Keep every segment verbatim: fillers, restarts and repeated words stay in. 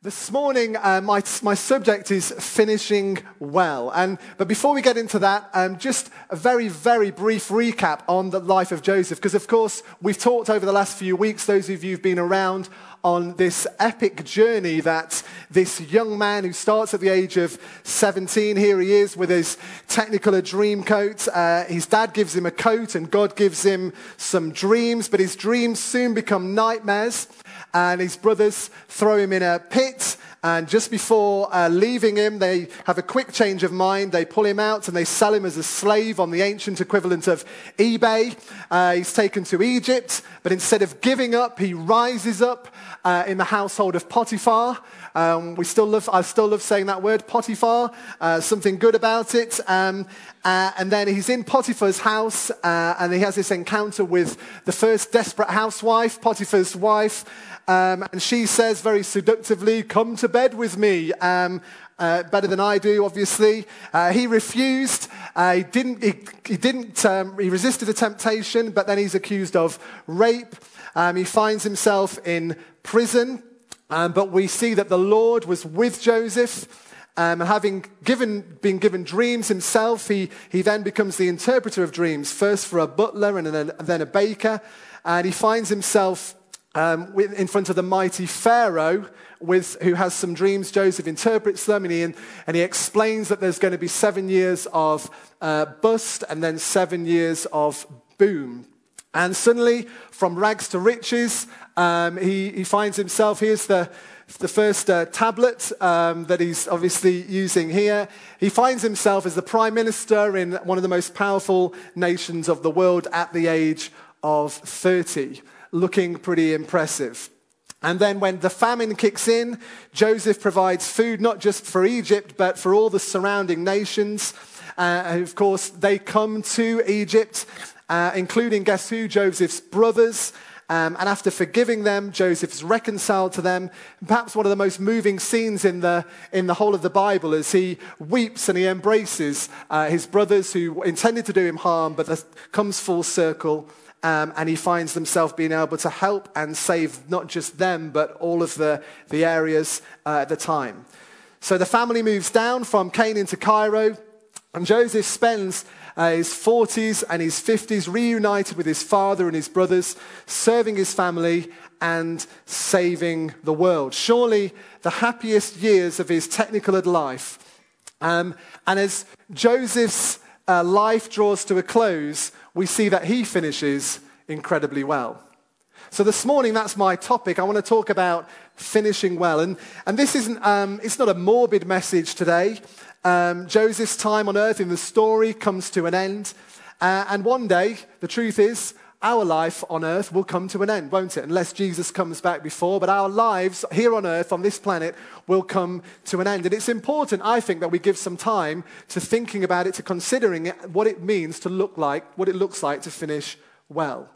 This morning, uh, my, my subject is finishing well. And, but before we get into that, um, just a very, very brief recap on the life of Joseph. Because, of course, we've talked over the last few weeks, those of you who've been around, on this epic journey that this young man who starts at the age of seventeen, here he is with his Technicolor dream coat. Uh, his dad gives him a coat and God gives him some dreams, but his dreams soon become nightmares. And his brothers throw him in a pit, and just before uh, leaving him, they have a quick change of mind. They pull him out and they sell him as a slave on the ancient equivalent of eBay. Uh, he's taken to Egypt, but instead of giving up, he rises up uh, in the household of Potiphar. Um, we still love, I still love saying that word, Potiphar, uh, something good about it. Um, uh, and then he's in Potiphar's house, uh, and he has this encounter with the first desperate housewife, Potiphar's wife. Um, and she says very seductively, "Come to bed with me." Um, uh, better than I do, obviously. Uh, he refused. Uh, he didn't. He, he didn't. Um, he resisted the temptation, but then he's accused of rape. Um, he finds himself in prison. Um, but we see that the Lord was with Joseph. Um, and having given, been given dreams himself, he, he then becomes the interpreter of dreams, first for a butler and then a, then a baker. And he finds himself um, in front of the mighty Pharaoh, with, who has some dreams. Joseph interprets them, and he, and he explains that there's going to be seven years of uh, bust and then seven years of boom. And suddenly, from rags to riches, um, he, he finds himself, here's the, the first uh, tablet um, that he's obviously using here. He finds himself as the prime minister in one of the most powerful nations of the world at the age of thirty, looking pretty impressive. And then when the famine kicks in, Joseph provides food not just for Egypt, but for all the surrounding nations. Uh, and of course, they come to Egypt, Uh, including, guess who? Joseph's brothers. Um, and after forgiving them, Joseph's reconciled to them. Perhaps one of the most moving scenes in the in the whole of the Bible as he weeps and he embraces uh, his brothers who intended to do him harm, but that comes full circle. Um, and he finds himself being able to help and save not just them, but all of the, the areas uh, at the time. So the family moves down from Canaan to Cairo, and Joseph spends Uh, his forties and his fifties, reunited with his father and his brothers, serving his family and saving the world. Surely the happiest years of his Technicolor life. Um, and as Joseph's uh, life draws to a close, we see that he finishes incredibly well. So this morning, that's my topic. I want to talk about finishing well. And, and this isn't, um, it's not a morbid message today. Um, Joseph's time on earth in the story comes to an end. Uh, and one day, the truth is, our life on earth will come to an end, won't it? Unless Jesus comes back before. But our lives here on earth, on this planet, will come to an end. And it's important, I think, that we give some time to thinking about it, to considering it, what it means to look like, what it looks like to finish well.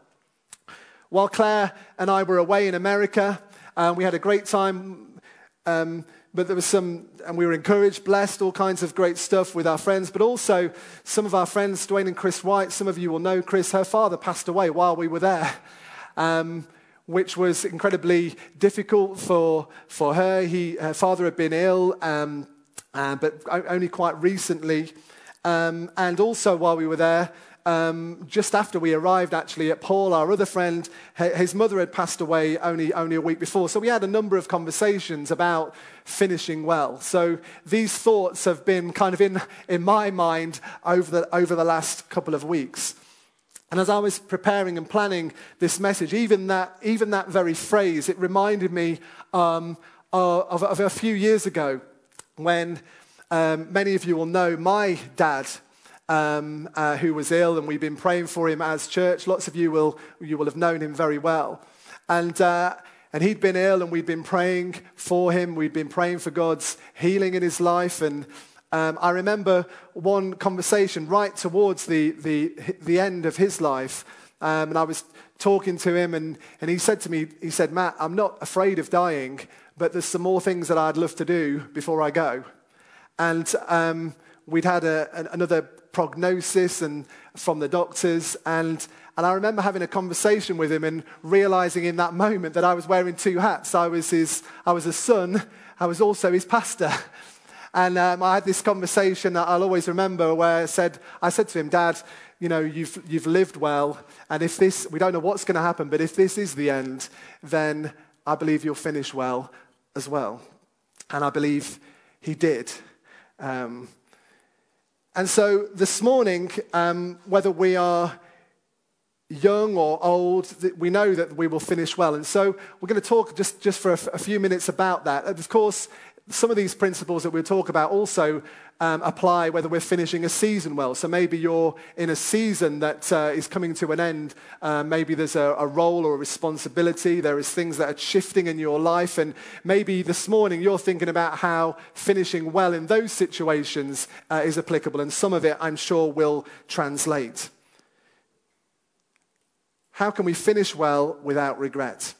While Claire and I were away in America, uh, we had a great time. Um, But there was some, and we were encouraged, blessed, all kinds of great stuff with our friends. But also, some of our friends, Dwayne and Chris White, some of you will know Chris, her father passed away while we were there, um, which was incredibly difficult for for her. He, her father had been ill, um, uh, but only quite recently. Um, and also, while we were there, Um, just after we arrived, actually, at Paul, our other friend, his mother had passed away only, only a week before. So we had a number of conversations about finishing well. So these thoughts have been kind of in, in my mind over the, over the last couple of weeks. And as I was preparing and planning this message, even that, even that very phrase, it reminded me um, of, of a few years ago when um, many of you will know my dad, Um, uh, who was ill, and we've been praying for him as church. Lots of you will you will have known him very well. And uh, and he'd been ill, and we'd been praying for him. We'd been praying for God's healing in his life. And um, I remember one conversation right towards the the, the end of his life, um, and I was talking to him, and, and he said to me, he said, "Matt, I'm not afraid of dying, but there's some more things that I'd love to do before I go." And um, we'd had a, an, another prognosis and from the doctors, and and I remember having a conversation with him and realizing in that moment that I was wearing two hats. I was his I was a son I was also his pastor. And um, I had this conversation that I'll always remember where I said, I said to him, Dad, you know, you've, you've lived well, and if this, we don't know what's going to happen, but if this is the end, then I believe you'll finish well as well. And I believe he did. Um, and so this morning, um, whether we are young or old, we know that we will finish well. And so we're going to talk just, just for a, a few minutes about that. And of course, some of these principles that we'll talk about also um, apply whether we're finishing a season well. So maybe you're in a season that uh, is coming to an end. Uh, maybe there's a, a role or a responsibility. There is things that are shifting in your life. And maybe this morning you're thinking about how finishing well in those situations uh, is applicable. And some of it, I'm sure, will translate. How can we finish well without regret?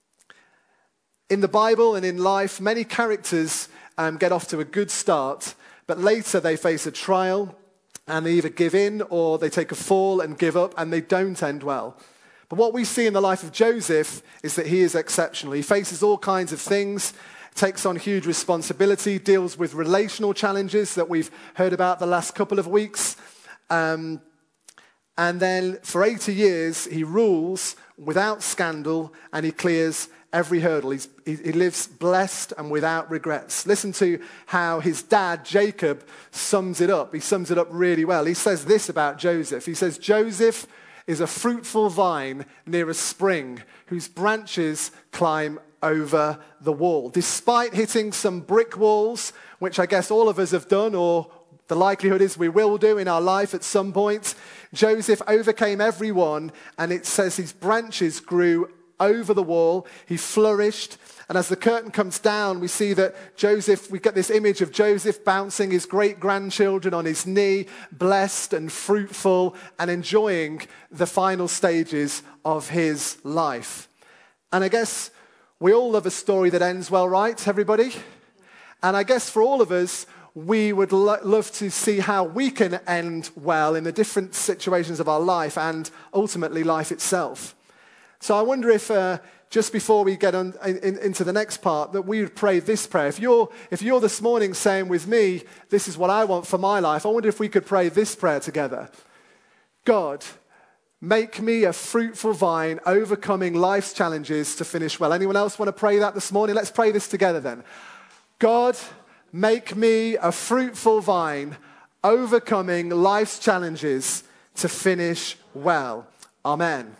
In the Bible and in life, many characters um, get off to a good start, but later they face a trial and they either give in or they take a fall and give up, and they don't end well. But what we see in the life of Joseph is that he is exceptional. He faces all kinds of things, takes on huge responsibility, deals with relational challenges that we've heard about the last couple of weeks. Um, and then for eighty years, he rules without scandal and he clears every hurdle. He's, he, he lives blessed and without regrets. Listen to how his dad, Jacob, sums it up. He sums it up really well. He says this about Joseph. He says, Joseph is a fruitful vine near a spring whose branches climb over the wall. Despite hitting some brick walls, which I guess all of us have done, or the likelihood is we will do in our life at some point, Joseph overcame every one, and it says his branches grew over the wall. He flourished. And as the curtain comes down, we see that Joseph, we get this image of Joseph bouncing his great-grandchildren on his knee, blessed and fruitful and enjoying the final stages of his life. And I guess we all love a story that ends well, right, everybody? And I guess for all of us, we would lo- love to see how we can end well in the different situations of our life and ultimately life itself. So I wonder if uh, just before we get on, in, into the next part, that we would pray this prayer. If you're, if you're this morning saying with me, this is what I want for my life, I wonder if we could pray this prayer together. God, make me a fruitful vine, overcoming life's challenges to finish well. Anyone else want to pray that this morning? Let's pray this together then. God, make me a fruitful vine, overcoming life's challenges to finish well. Amen.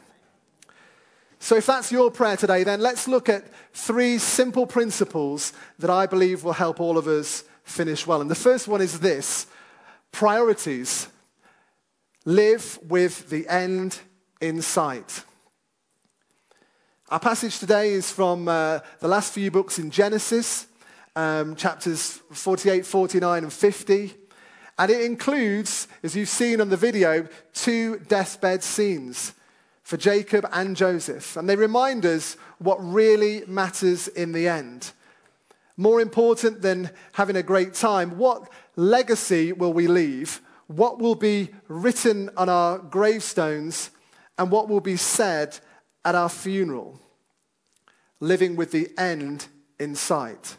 So if that's your prayer today, then let's look at three simple principles that I believe will help all of us finish well. And the first one is this: priorities. Live with the end in sight. Our passage today is from uh, the last few books in Genesis, um, chapters forty-eight, forty-nine, and fifty. And it includes, as you've seen on the video, two deathbed scenes for Jacob and Joseph. And they remind us what really matters in the end. More important than having a great time, what legacy will we leave? What will be written on our gravestones? And what will be said at our funeral? Living with the end in sight.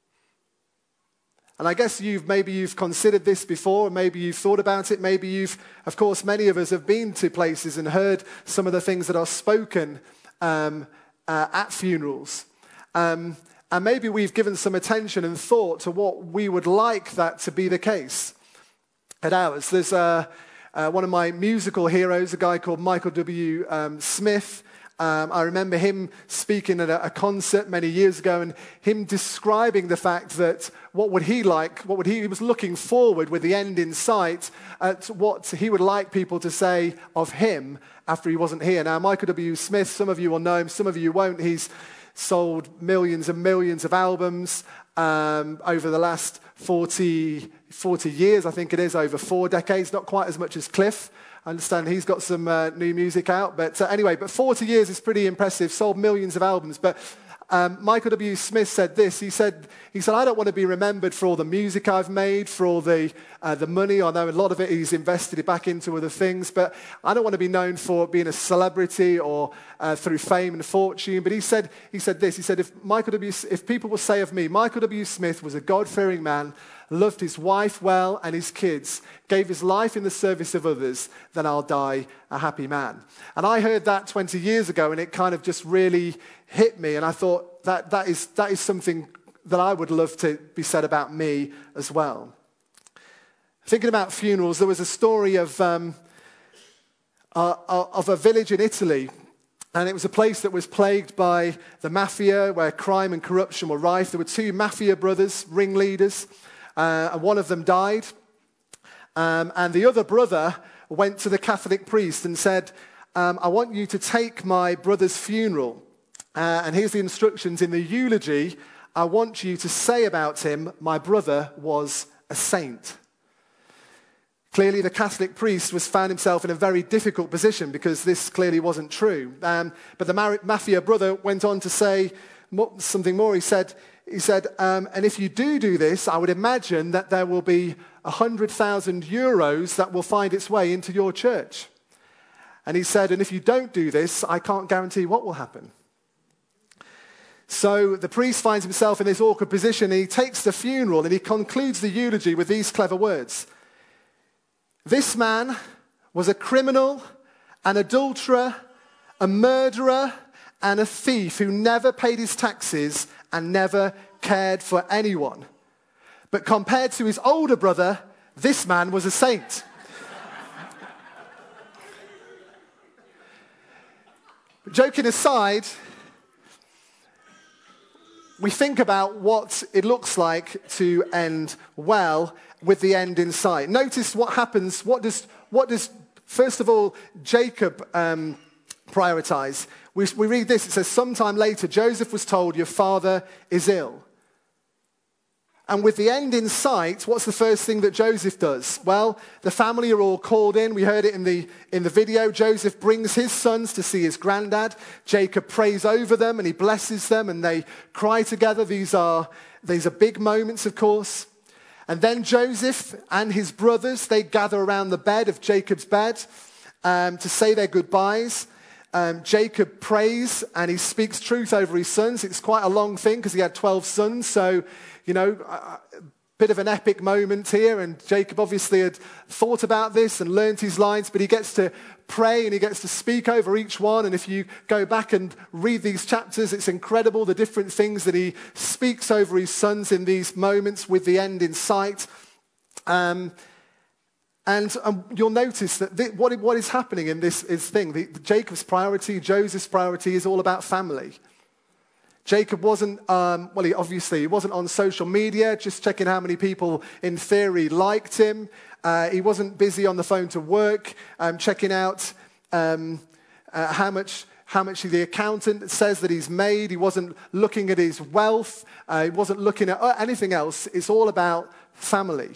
And I guess you've maybe you've considered this before, maybe you've thought about it, maybe you've, of course, many of us have been to places and heard some of the things that are spoken um, uh, at funerals. Um, and maybe we've given some attention and thought to what we would like that to be the case at ours. There's uh, uh, one of my musical heroes, a guy called Michael W. Um, Smith. Um, I remember him speaking at a, a concert many years ago and him describing the fact that what would he like, what would he, he was looking forward with the end in sight at what he would like people to say of him after he wasn't here. Now, Michael W. Smith, some of you will know him, some of you won't. He's sold millions and millions of albums um, over the last forty, forty years, I think it is, over four decades, not quite as much as Cliff. I understand he's got some uh, new music out. But uh, anyway, but forty years is pretty impressive, sold millions of albums. But Um, Michael W. Smith said this. He said, he said, I don't want to be remembered for all the music I've made, for all the, uh, the money. I know a lot of it he's invested it back into other things, but I don't want to be known for being a celebrity or uh, through fame and fortune. But he said, he said this. He said, if Michael W. if people will say of me, Michael W. Smith was a God-fearing man, loved his wife well and his kids, gave his life in the service of others, then I'll die a happy man. And I heard that twenty years ago, and it kind of just really hit me. And I thought that that is, that is something that I would love to be said about me as well. Thinking about funerals, there was a story of, um, uh, of a village in Italy. And it was a place that was plagued by the mafia, where crime and corruption were rife. There were two mafia brothers, ringleaders. Uh, and one of them died, um, and the other brother went to the Catholic priest and said, um, I want you to take my brother's funeral, uh, and here's the instructions in the eulogy. I want you to say about him, my brother was a saint. Clearly, the Catholic priest was found himself in a very difficult position because this clearly wasn't true. Um, but the mafia brother went on to say something more. He said, He said, um, and if you do do this, I would imagine that there will be one hundred thousand euros that will find its way into your church. And he said, and if you don't do this, I can't guarantee what will happen. So the priest finds himself in this awkward position, and he takes the funeral, and he concludes the eulogy with these clever words. This man was a criminal, an adulterer, a murderer, and a thief who never paid his taxes and never cared for anyone. But compared to his older brother, this man was a saint. Joking aside, we think about what it looks like to end well with the end in sight. Notice what happens. What does, what does first of all, Jacob um, prioritize? We, we read this, it says, sometime later, Joseph was told, your father is ill. And with the end in sight, what's the first thing that Joseph does? Well, the family are all called in. We heard it in the, in the video. Joseph brings his sons to see his granddad. Jacob prays over them and he blesses them and they cry together. These are, these are big moments, of course. And then Joseph and his brothers, they gather around the bed of Jacob's bed um, to say their goodbyes. Um, Jacob prays and he speaks truth over his sons. It's quite a long thing because he had twelve sons. So, you know, a bit of an epic moment here. And Jacob obviously had thought about this and learned his lines, but he gets to pray and he gets to speak over each one. And if you go back and read these chapters, it's incredible the different things that he speaks over his sons in these moments with the end in sight. Um, And um, you'll notice that th- what, what is happening in this is thing. The, the Jacob's priority, Joseph's priority is all about family. Jacob wasn't, um, well, he, obviously, he wasn't on social media, just checking how many people, in theory, liked him. Uh, he wasn't busy on the phone to work, um, checking out um, uh, how much how much the accountant says that he's made. He wasn't looking at his wealth. Uh, he wasn't looking at anything else. It's all about family.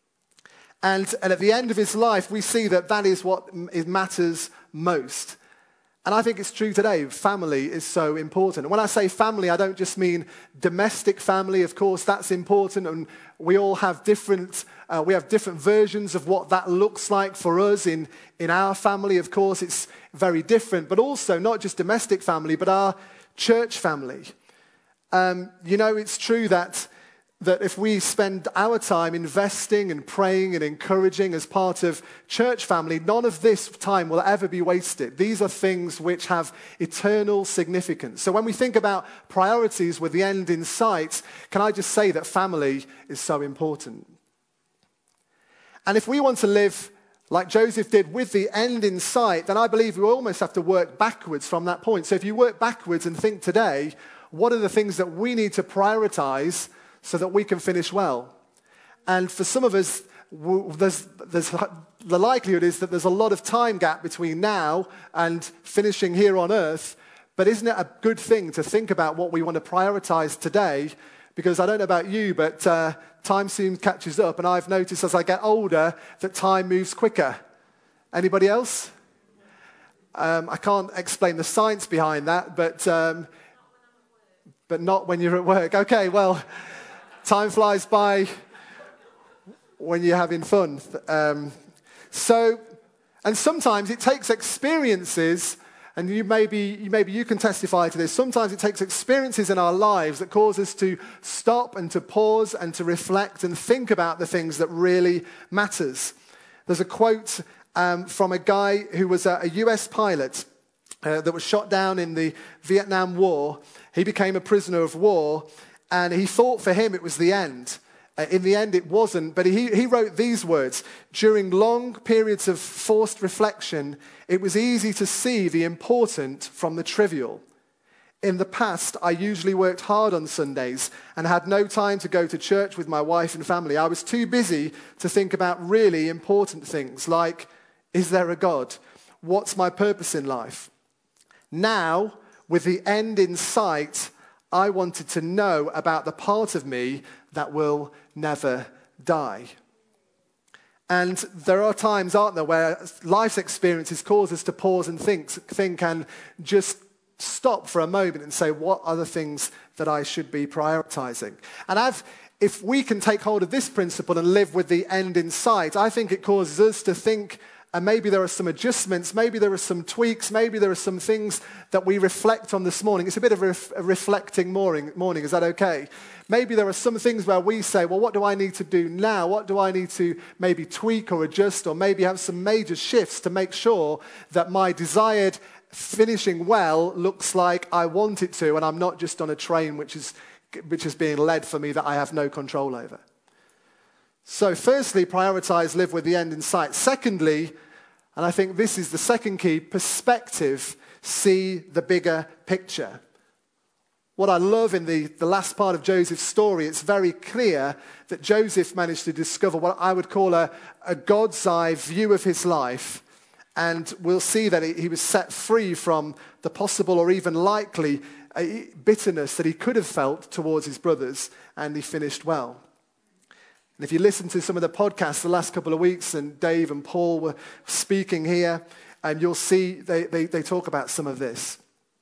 And, and at the end of his life, we see that that is what it matters most. And I think it's true today. Family is so important. And when I say family, I don't just mean domestic family. Of course, that's important. And we all have different, uh, we have different versions of what that looks like for us in, in our family. Of course, it's very different. But also, not just domestic family, but our church family. Um, you know, it's true that that if we spend our time investing and praying and encouraging as part of church family, none of this time will ever be wasted. These are things which have eternal significance. So when we think about priorities with the end in sight, can I just say that family is so important? And if we want to live like Joseph did with the end in sight, then I believe we almost have to work backwards from that point. So if you work backwards and think today, what are the things that we need to prioritize so that we can finish well? And for some of us, there's, there's, the likelihood is that there's a lot of time gap between now and finishing here on earth. But isn't it a good thing to think about what we want to prioritize today? Because I don't know about you, but uh, time soon catches up. And I've noticed as I get older that time moves quicker. Anybody else? Um, I can't explain the science behind that, but... Um, but not when you're at work. Okay, well, time flies by when you're having fun. Um, so, and sometimes it takes experiences, and you maybe, maybe you can testify to this, sometimes it takes experiences in our lives that cause us to stop and to pause and to reflect and think about the things that really matters. There's a quote um, from a guy who was a, a U S pilot uh, that was shot down in the Vietnam War. He became a prisoner of war, and he thought for him it was the end. Uh, in the end, it wasn't, but he, he wrote these words: "During long periods of forced reflection, it was easy to see the important from the trivial. In the past, I usually worked hard on Sundays and had no time to go to church with my wife and family. I was too busy to think about really important things like, is there a God? What's my purpose in life? Now, with the end in sight, I wanted to know about the part of me that will never die." And there are times, aren't there, where life's experiences cause us to pause and think, think and just stop for a moment and say, what are the things that I should be prioritizing? And I've, if we can take hold of this principle and live with the end in sight, I think it causes us to think, and maybe there are some adjustments, maybe there are some tweaks, maybe there are some things that we reflect on this morning. It's a bit of a, ref- a reflecting morning, morning, is that okay? Maybe there are some things where we say, well, what do I need to do now? What do I need to maybe tweak or adjust, or maybe have some major shifts to make sure that my desired finishing well looks like I want it to, and I'm not just on a train which is, which is being led for me that I have no control over. So firstly, prioritize, live with the end in sight. Secondly, and I think this is the second key, perspective, see the bigger picture. What I love in the, the last part of Joseph's story, it's very clear that Joseph managed to discover what I would call a, a God's eye view of his life. And we'll see that he was set free from the possible or even likely bitterness that he could have felt towards his brothers, and he finished well. And if you listen to some of the podcasts the last couple of weeks, and Dave and Paul were speaking here, and you'll see they, they, they talk about some of this.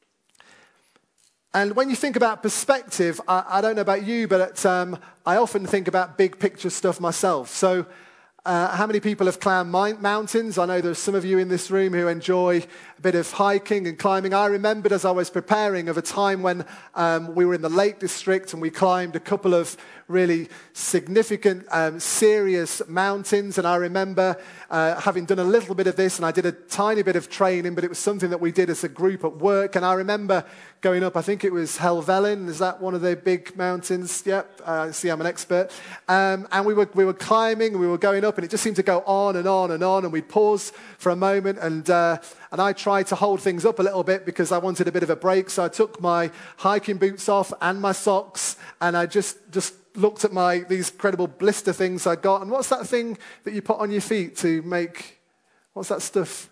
And when you think about perspective, I, I don't know about you, but um, I often think about big picture stuff myself. So uh, how many people have climbed mountains? I know there's some of you in this room who enjoy a bit of hiking and climbing. I remembered as I was preparing of a time when um, we were in the Lake District and we climbed a couple of really significant, um, serious mountains. And I remember uh, having done a little bit of this, and I did a tiny bit of training, but it was something that we did as a group at work. And I remember going up, I think it was Helvellyn. Is that one of the big mountains? Yep, uh, see, I'm an expert. Um, and we were, we were climbing, we were going up, and it just seemed to go on and on and on. And we'd pause for a moment, and uh, and I tried to hold things up a little bit because I wanted a bit of a break. So I took my hiking boots off and my socks, and I just just looked at my these incredible blister things I got. And what's that thing that you put on your feet to make, what's that stuff?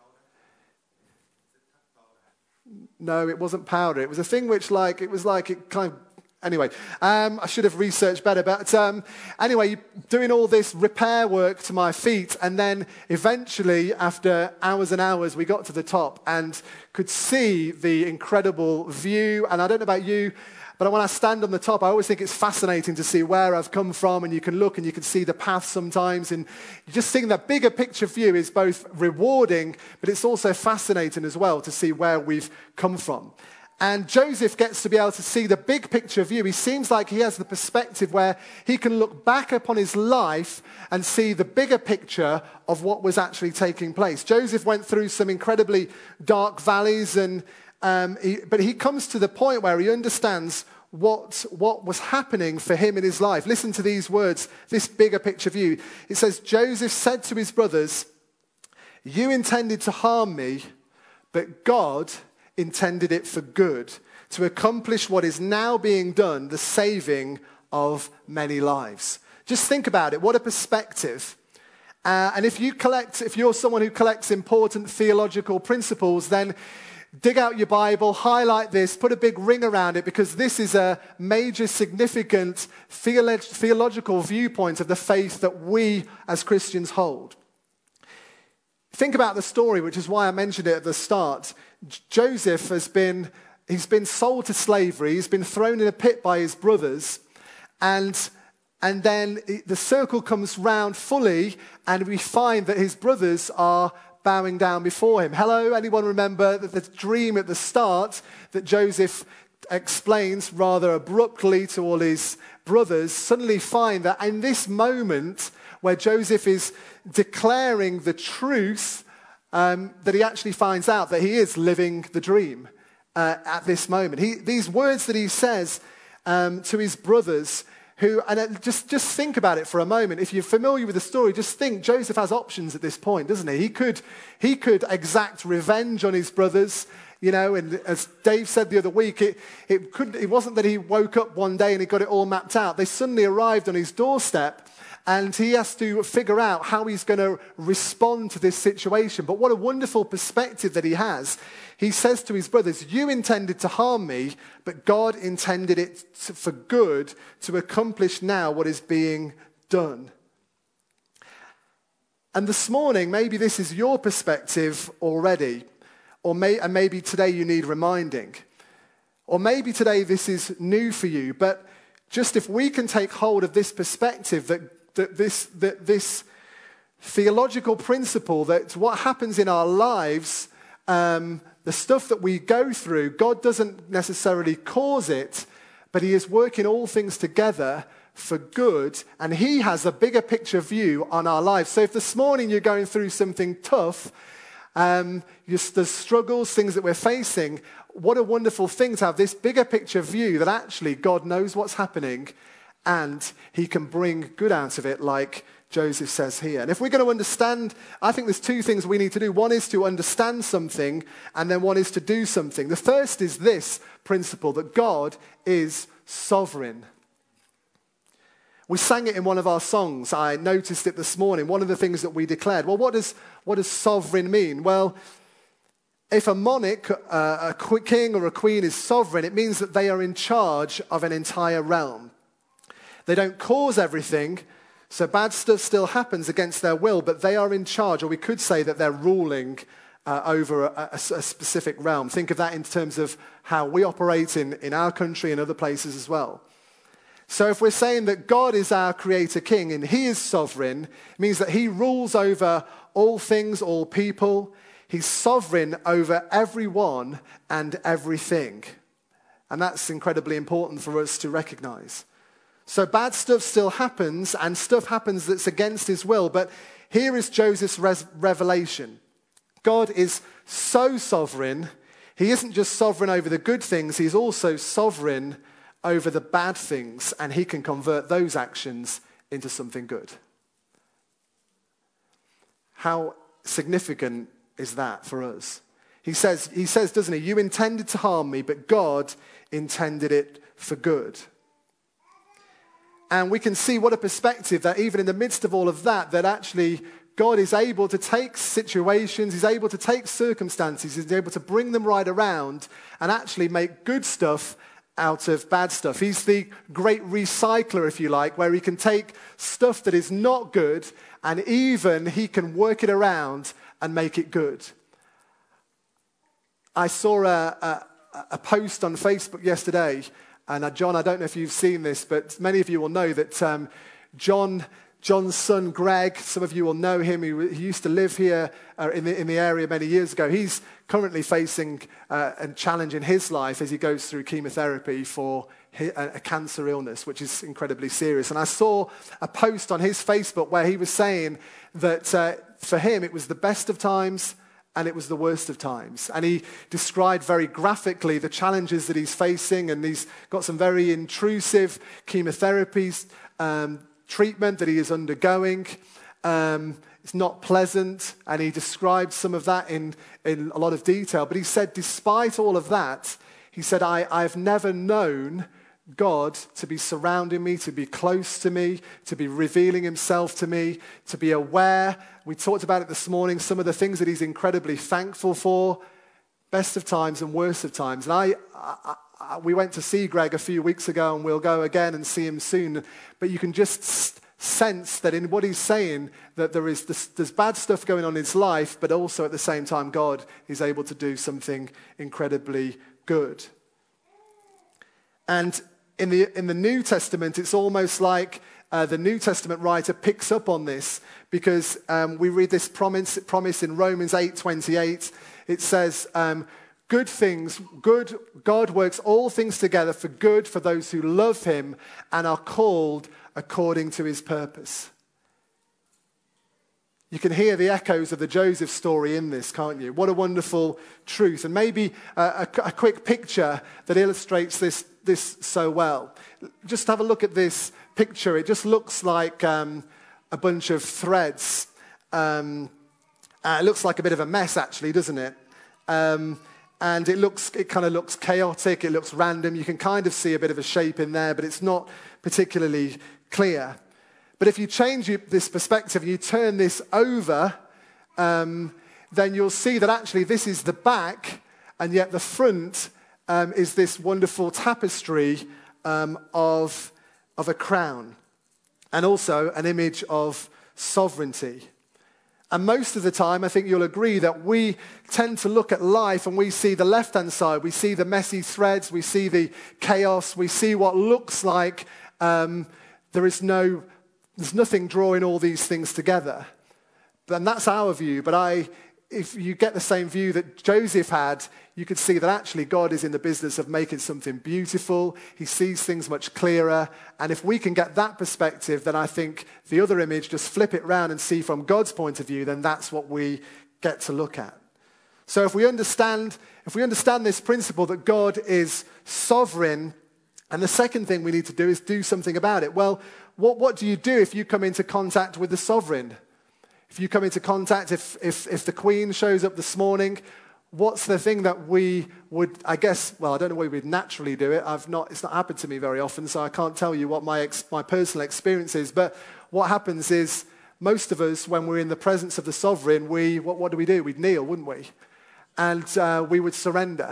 No, it wasn't powder. It was a thing which like, it was like, it kind of, anyway, um, I should have researched better. But um, anyway, doing all this repair work to my feet. And then eventually, after hours and hours, we got to the top and could see the incredible view. And I don't know about you, but when I stand on the top, I always think it's fascinating to see where I've come from, and you can look and you can see the path sometimes, and just seeing that bigger picture view is both rewarding, but it's also fascinating as well to see where we've come from. And Joseph gets to be able to see the big picture view. He seems like he has the perspective where he can look back upon his life and see the bigger picture of what was actually taking place. Joseph went through some incredibly dark valleys, and Um, he, but he comes to the point where he understands what, what was happening for him in his life. Listen to these words, this bigger picture view. It says, Joseph said to his brothers, "You intended to harm me, but God intended it for good, to accomplish what is now being done, the saving of many lives." Just think about it. What a perspective. Uh, and if you collect, if you're someone who collects important theological principles, then dig out your Bible, highlight this, put a big ring around it, because this is a major, significant theolog- theological viewpoint of the faith that we as Christians hold. Think about the story, which is why I mentioned it at the start. J- Joseph has been, he's been sold to slavery, he's been thrown in a pit by his brothers, and, and then the circle comes round fully, and we find that his brothers are bowing down before him. Hello, anyone remember that the dream at the start that Joseph explains rather abruptly to all his brothers, suddenly find that in this moment where Joseph is declaring the truth, um, that he actually finds out that he is living the dream uh, at this moment. He, these words that he says um, to his brothers, who, and uh, just, just think about it for a moment. If you're familiar with the story, just think Joseph has options at this point, doesn't he? He could, he could exact revenge on his brothers. You know, and as Dave said the other week, it, it, couldn't, it wasn't that he woke up one day and he got it all mapped out. They suddenly arrived on his doorstep, and he has to figure out how he's going to respond to this situation. But what a wonderful perspective that he has. He says to his brothers, you intended to harm me, but God intended it to, for good to accomplish now what is being done. And this morning, maybe this is your perspective already. Or may, and maybe today you need reminding. Or maybe today this is new for you. But just if we can take hold of this perspective, that, that, this, that this theological principle, that what happens in our lives, um, the stuff that we go through, God doesn't necessarily cause it, but he is working all things together for good, and he has a bigger picture view on our lives. So if this morning you're going through something tough, Um, just the struggles, things that we're facing, what a wonderful thing to have this bigger picture view that actually God knows what's happening and he can bring good out of it, like Joseph says here. And if we're going to understand, I think there's two things we need to do. One is to understand something, and then one is to do something. The first is this principle, that God is sovereign. We sang it in one of our songs. I noticed it this morning. One of the things that we declared. Well, what does what does sovereign mean? Well, if a monarch, uh, a king or a queen is sovereign, it means that they are in charge of an entire realm. They don't cause everything, so bad stuff still happens against their will, but they are in charge, or we could say that they're ruling uh, over a, a, a specific realm. Think of that in terms of how we operate in, in our country and other places as well. So if we're saying that God is our creator king and he is sovereign, it means that he rules over all things, all people. He's sovereign over everyone and everything. And that's incredibly important for us to recognize. So bad stuff still happens, and stuff happens that's against his will. But here is Joseph's res- revelation. God is so sovereign. He isn't just sovereign over the good things, he's also sovereign over the bad things, and he can convert those actions into something good. How significant is that for us? He says, he says, doesn't he, you intended to harm me, but God intended it for good. And we can see what a perspective that even in the midst of all of that, that actually God is able to take situations, he's able to take circumstances, he's able to bring them right around and actually make good stuff out of bad stuff. He's the great recycler, if you like, where he can take stuff that is not good and even he can work it around and make it good. I saw a, a, a post on Facebook yesterday, and uh, John, I don't know if you've seen this, but many of you will know that um, John... John's son, Greg, some of you will know him. He, he used to live here uh, in, the, in the area many years ago. He's currently facing uh, a challenge in his life as he goes through chemotherapy for a, a cancer illness, which is incredibly serious. And I saw a post on his Facebook where he was saying that uh, for him it was the best of times and it was the worst of times. And he described very graphically the challenges that he's facing, and he's got some very intrusive chemotherapies, um, treatment that he is undergoing. Um, it's not pleasant, and he described some of that in, in a lot of detail. But he said, despite all of that, he said, I, I've never known God to be surrounding me, to be close to me, to be revealing himself to me, to be aware. We talked about it this morning, some of the things that he's incredibly thankful for, best of times and worst of times. And I, I We went to see Greg a few weeks ago, and we'll go again and see him soon. But you can just sense that in what he's saying, that there is this, there's bad stuff going on in his life, but also at the same time, God is able to do something incredibly good. And in the, in the New Testament, it's almost like uh, the New Testament writer picks up on this because um, we read this promise, promise in Romans eight twenty-eight. It says, um, good things, good, God works all things together for good for those who love him and are called according to his purpose. You can hear the echoes of the Joseph story in this, can't you? What a wonderful truth. And maybe a, a, a quick picture that illustrates this, this so well. Just have a look at this picture. It just looks like um, a bunch of threads. Um, uh, it looks like a bit of a mess, actually, doesn't it? Um, and it looks, it kind of looks chaotic. It looks random. You can kind of see a bit of a shape in there, but it's not particularly clear. But if you change this perspective and you turn this over, um, then you'll see that actually this is the back, and yet the front um, is this wonderful tapestry um, of, of a crown, and also an image of sovereignty. And most of the time, I think you'll agree that we tend to look at life and we see the left-hand side. We see the messy threads. We see the chaos. We see what looks like um, there is no... There's nothing drawing all these things together. And that's our view. But I, if you get the same view that Joseph had, you could see that actually God is in the business of making something beautiful. He sees things much clearer. And if we can get that perspective, then I think the other image, just flip it round and see from God's point of view, then that's what we get to look at. So if we understand, if we understand this principle that God is sovereign, and the second thing we need to do is do something about it. Well, What, what do you do if you come into contact with the sovereign? If you come into contact, if, if, if the Queen shows up this morning, what's the thing that we would, I guess, well, I don't know why we'd naturally do it. I've not, it's not happened to me very often, so I can't tell you what my, ex, my personal experience is. But what happens is most of us, when we're in the presence of the sovereign, we, what, what do we do? We'd kneel, wouldn't we? And uh, we would surrender.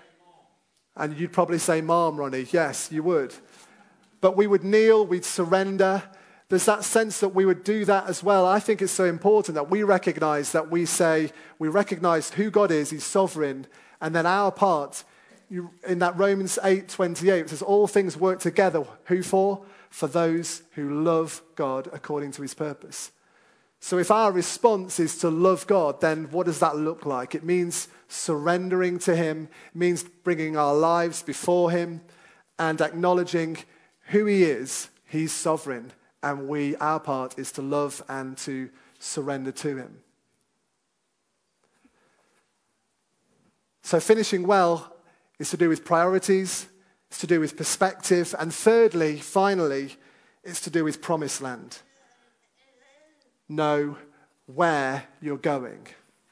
And you'd probably say, Mom, Ronnie. Yes, you would. But we would kneel, we'd surrender. There's that sense that we would do that as well. I think it's so important that we recognize that we say, we recognize who God is, he's sovereign, and then our part, you, in that Romans eight twenty-eight, it says, all things work together. Who for? For those who love God according to his purpose. So if our response is to love God, then what does that look like? It means surrendering to him. It means bringing our lives before him and acknowledging who he is. He's sovereign, and we, our part is to love and to surrender to him. So finishing well is to do with priorities, it's to do with perspective, and thirdly, finally, it's to do with promised land. Know where you're going.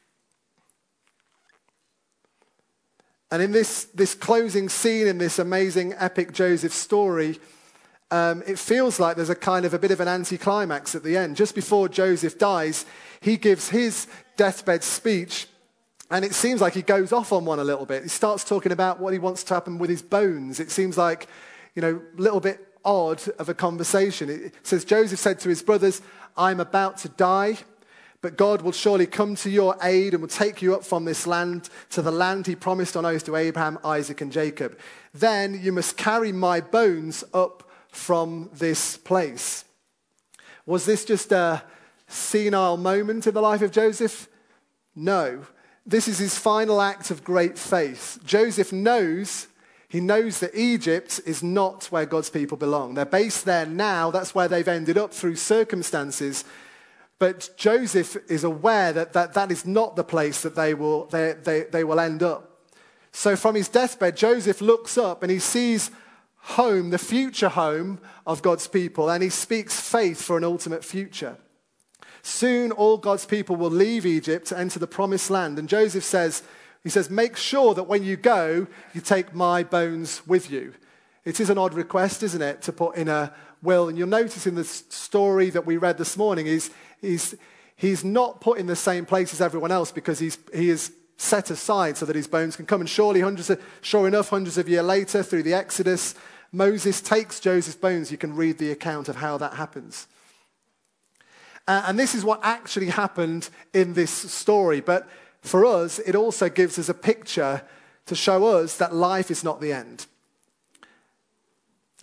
And in this, this closing scene in this amazing epic Joseph story, Um, it feels like there's a kind of a bit of an anticlimax at the end. Just before Joseph dies, he gives his deathbed speech, and it seems like he goes off on one a little bit. He starts talking about what he wants to happen with his bones. It seems like, you know, a little bit odd of a conversation. It says, Joseph said to his brothers, I'm about to die, but God will surely come to your aid and will take you up from this land to the land he promised on oath to Abraham, Isaac, and Jacob. Then you must carry my bones up from this place. Was this just a senile moment in the life of Joseph? No. This is his final act of great faith. Joseph knows, he knows that Egypt is not where God's people belong. They're based there now. That's where they've ended up through circumstances. But Joseph is aware that that, that is not the place that they will, they, they, they will end up. So from his deathbed, Joseph looks up and he sees home, the future home of God's people, and he speaks faith for an ultimate future. Soon all God's people will leave Egypt to enter the promised land. And Joseph says, he says, make sure that when you go, you take my bones with you. It is an odd request, isn't it, to put in a will. And you'll notice in the story that we read this morning, he's, he's, he's not put in the same place as everyone else because he's, he is set aside so that his bones can come. And surely, hundreds of, sure enough, hundreds of years later, through the Exodus, Moses takes Joseph's bones. You can read the account of how that happens. Uh, and this is what actually happened in this story. But for us, it also gives us a picture to show us that life is not the end.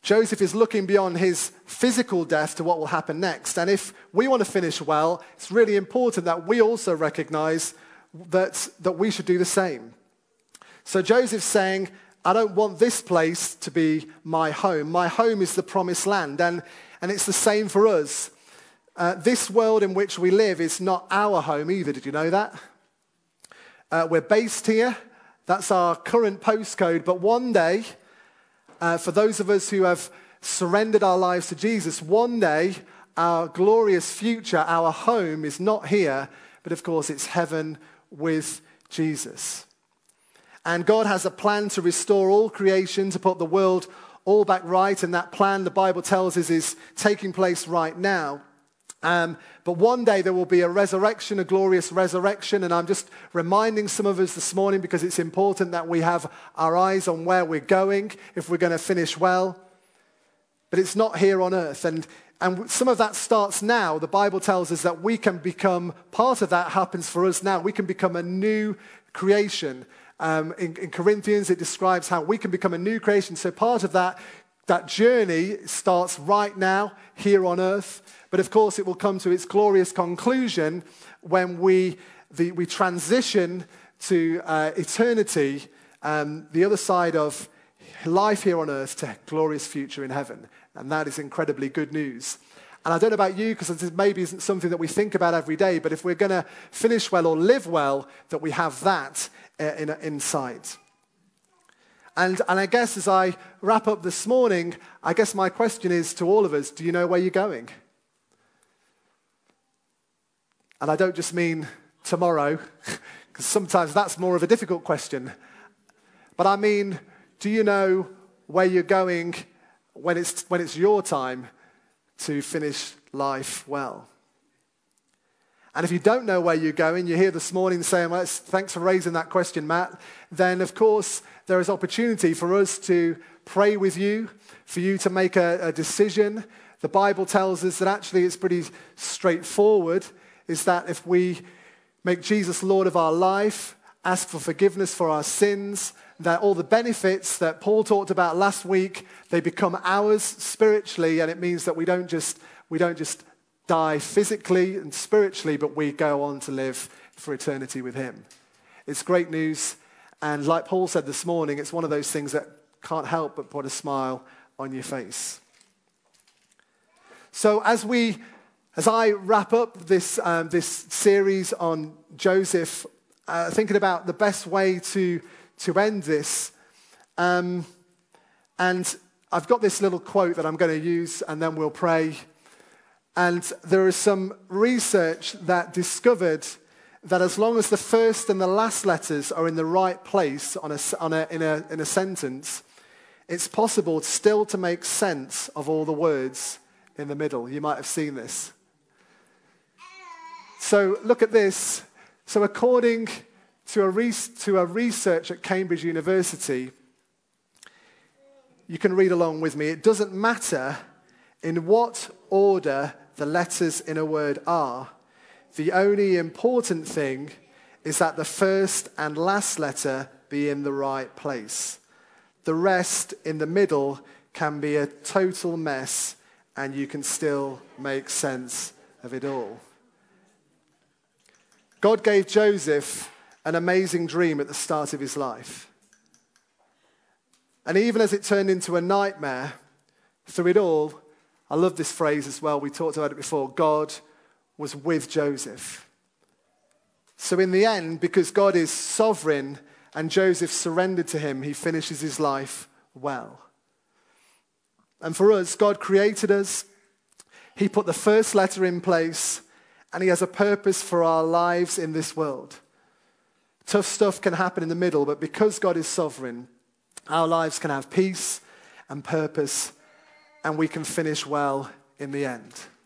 Joseph is looking beyond his physical death to what will happen next. And if we want to finish well, it's really important that we also recognize that, that we should do the same. So Joseph's saying, I don't want this place to be my home. My home is the promised land. And, and it's the same for us. Uh, this world in which we live is not our home either. Did you know that? Uh, we're based here. That's our current postcode. But one day, uh, for those of us who have surrendered our lives to Jesus, one day, our glorious future, our home is not here, but of course it's heaven with Jesus. And God has a plan to restore all creation, to put the world all back right. And that plan, the Bible tells us, is taking place right now. Um, but one day there will be a resurrection, a glorious resurrection. And I'm just reminding some of us this morning, because it's important that we have our eyes on where we're going if we're going to finish well. But it's not here on earth. And, and some of that starts now. The Bible tells us that we can become, part of that happens for us now. We can become a new creation. Um, in, in Corinthians, it describes how we can become a new creation. So part of that, that journey starts right now, here on earth. But of course, it will come to its glorious conclusion when we, the, we transition to uh, eternity, um, the other side of life here on earth, to glorious future in heaven. And that is incredibly good news. And I don't know about you, because this maybe isn't something that we think about every day, but if we're going to finish well or live well, that we have that in, in sight. And, and I guess as I wrap up this morning, I guess my question is to all of us, do you know where you're going? And I don't just mean tomorrow, because sometimes that's more of a difficult question. But I mean, do you know where you're going when it's, when it's your time to finish life well? And if you don't know where you're going, you're here this morning saying, well, thanks for raising that question, Matt, then of course there is opportunity for us to pray with you, for you to make a, a decision. The Bible tells us that actually it's pretty straightforward, is that if we make Jesus Lord of our life, ask for forgiveness for our sins, that all the benefits that Paul talked about last week, they become ours spiritually, and it means that we don't just we don't just die physically and spiritually, but we go on to live for eternity with him. It's great news, and like Paul said this morning, it's one of those things that can't help but put a smile on your face. So as we As I wrap up this, um, this series on Joseph, uh, thinking about the best way to, to end this, um, and I've got this little quote that I'm going to use, and then we'll pray. And there is some research that discovered that as long as the first and the last letters are in the right place on a, on a, in, a, in a sentence, it's possible still to make sense of all the words in the middle. You might have seen this. So look at this. So according to a, re- to a research at Cambridge University, you can read along with me. It doesn't matter in what order the letters in a word are. The only important thing is that the first and last letter be in the right place. The rest in the middle can be a total mess, and you can still make sense of it all. God gave Joseph an amazing dream at the start of his life. And even as it turned into a nightmare, through it all, I love this phrase as well, we talked about it before, God was with Joseph. So in the end, because God is sovereign and Joseph surrendered to him, he finishes his life well. And for us, God created us. He put the first letter in place, and he has a purpose for our lives in this world. Tough stuff can happen in the middle, but because God is sovereign, our lives can have peace and purpose, and we can finish well in the end.